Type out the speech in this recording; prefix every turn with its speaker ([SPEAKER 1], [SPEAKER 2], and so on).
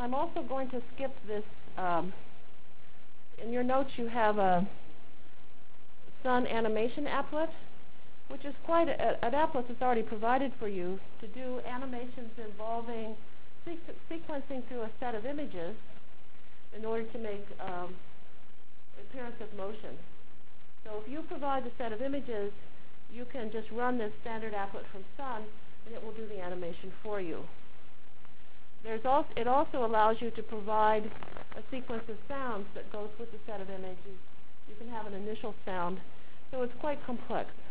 [SPEAKER 1] I'm also going to skip this. In your notes you have a Sun animation applet, which is quite an applet that's already provided for you to do animations involving sequencing through a set of images in order to make appearance of motion. So if you provide the set of images, you can just run this standard applet from Sun, and it will do the animation for you. It also allows you to provide a sequence of sounds that goes with the set of images. You can have an initial sound, so it's quite complex.